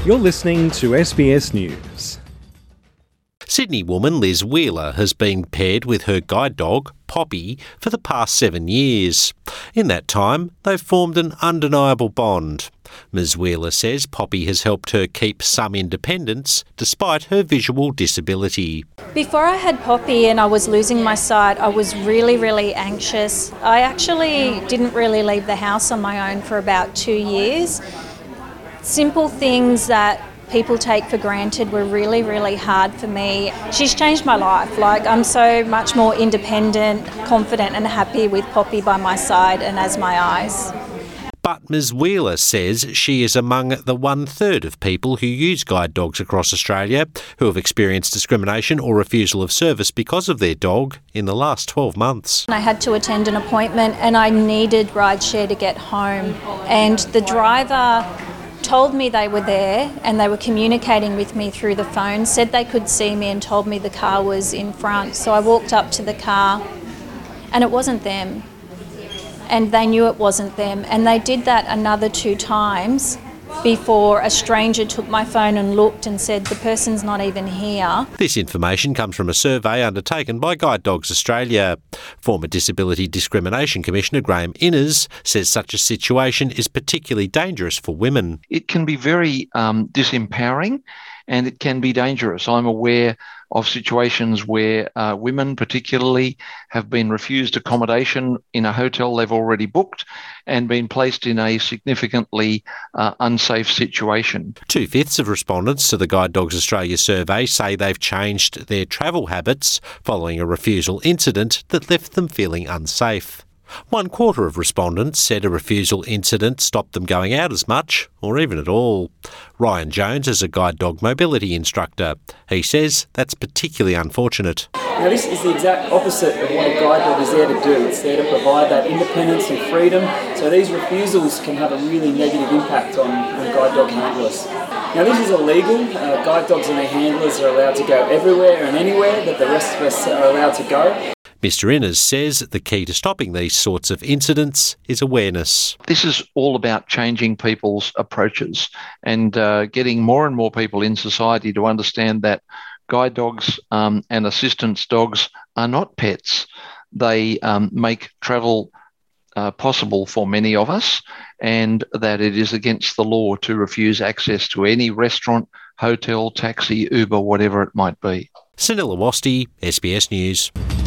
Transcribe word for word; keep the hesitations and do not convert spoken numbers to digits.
You're listening to S B S News. Sydney woman Liz Wheeler has been paired with her guide dog, Poppy, for the past seven years. In that time, they've formed an undeniable bond. Miz Wheeler says Poppy has helped her keep some independence despite her visual disability. Before I had Poppy and I was losing my sight, I was really, really anxious. I actually didn't really leave the house on my own for about two years. Simple things that people take for granted were really, really hard for me. She's changed my life. Like, I'm so much more independent, confident and happy with Poppy by my side and as my eyes. But Miz Wheeler says she is among the one-third of people who use guide dogs across Australia who have experienced discrimination or refusal of service because of their dog in the last twelve months. I had to attend an appointment and I needed rideshare to get home, and the driver told me they were there and they were communicating with me through the phone, said they could see me and told me the car was in front. So I walked up to the car and it wasn't them. And they knew it wasn't them. And they did that another two times before a stranger took my phone and looked and said, the person's not even here. This information comes from a survey undertaken by Guide Dogs Australia. Former Disability Discrimination Commissioner Graham Innes says such a situation is particularly dangerous for women. It can be very um, disempowering and it can be dangerous. I'm aware of situations where uh, women particularly have been refused accommodation in a hotel they've already booked and been placed in a significantly uh, unsafe situation. Two-fifths of respondents to the Guide Dogs Australia survey say they've changed their travel habits following a refusal incident that left them feeling unsafe. One quarter of respondents said a refusal incident stopped them going out as much, or even at all. Ryan Jones is a guide dog mobility instructor. He says that's particularly unfortunate. Now this is the exact opposite of what a guide dog is there to do. It's there to provide that independence and freedom, so these refusals can have a really negative impact on, on guide dog handlers. Now this is illegal. Uh, guide dogs and their handlers are allowed to go everywhere and anywhere that the rest of us are allowed to go. Mister Innes says the key to stopping these sorts of incidents is awareness. This is all about changing people's approaches and uh, getting more and more people in society to understand that guide dogs um, and assistance dogs are not pets. They um, make travel uh, possible for many of us, and that it is against the law to refuse access to any restaurant, hotel, taxi, Uber, whatever it might be. Sunil Awasthi, S B S News.